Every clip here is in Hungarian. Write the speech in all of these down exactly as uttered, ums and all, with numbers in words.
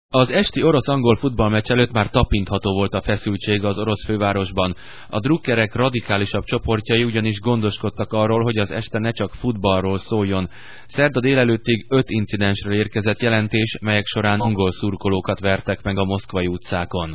Az esti orosz-angol futballmeccs előtt már tapintható volt a feszültség az orosz fővárosban. A drukkerek radikálisabb csoportjai ugyanis gondoskodtak arról, hogy az este ne csak futballról szóljon. Szerda délelőttig öt incidensről érkezett jelentés, melyek során angol szurkolókat vertek meg a moszkvai utcákon.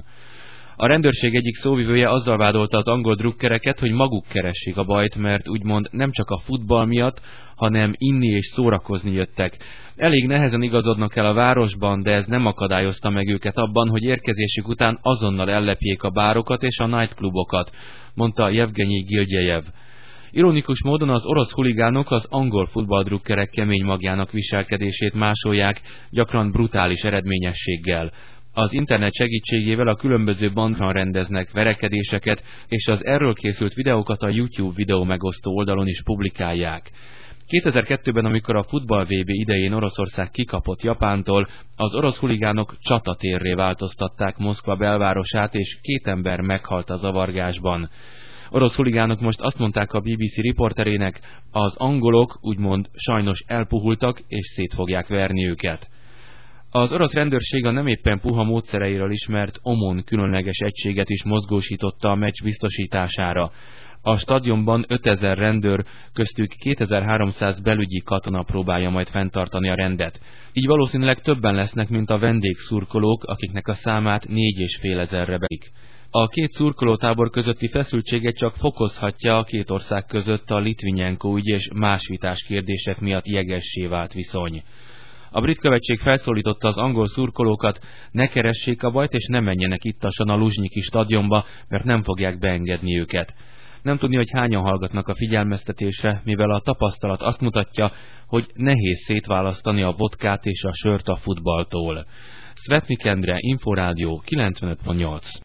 A rendőrség egyik szóvivője azzal vádolta az angol drukkereket, hogy maguk keressék a bajt, mert úgymond nem csak a futball miatt, hanem inni és szórakozni jöttek. Elég nehezen igazodnak el a városban, de ez nem akadályozta meg őket abban, hogy érkezésük után azonnal ellepjék a bárokat és a nightclubokat, mondta Jevgenyi Gildjejev. Ironikus módon az orosz huligánok az angol futballdrukkerek kemény magjának viselkedését másolják, gyakran brutális eredményességgel. Az internet segítségével a különböző bandban rendeznek verekedéseket, és az erről készült videókat a YouTube videó megosztó oldalon is publikálják. kétezer-kettőben, amikor a futball vé bé idején Oroszország kikapott Japántól, az orosz huligánok csatatérré változtatták Moszkva belvárosát, és két ember meghalt a zavargásban. Orosz huligánok most azt mondták a bé bé cé riporterének, az angolok úgymond sajnos elpuhultak, és szét fogják verni őket. Az orosz rendőrség a nem éppen puha módszereiről ismert OMON különleges egységet is mozgósította a meccs biztosítására. A stadionban ötezer rendőr, köztük kétezer-háromszáz belügyi katona próbálja majd fenntartani a rendet. Így valószínűleg többen lesznek, mint a vendégszurkolók, akiknek a számát négy és fél ezerre becslik. A két szurkolótábor közötti feszültséget csak fokozhatja a két ország között a Litvinenko ügy és más vitás kérdések miatt jegessé vált viszony. A brit követség felszólította az angol szurkolókat, ne keressék a bajt és ne menjenek ittasan a Luzsnyiki stadionba, mert nem fogják beengedni őket. Nem tudni, hogy hányan hallgatnak a figyelmeztetésre, mivel a tapasztalat azt mutatja, hogy nehéz szétválasztani a vodkát és a sört a futballtól. Szvetnik Endre, Inforádió kilencvenöt pont nyolc.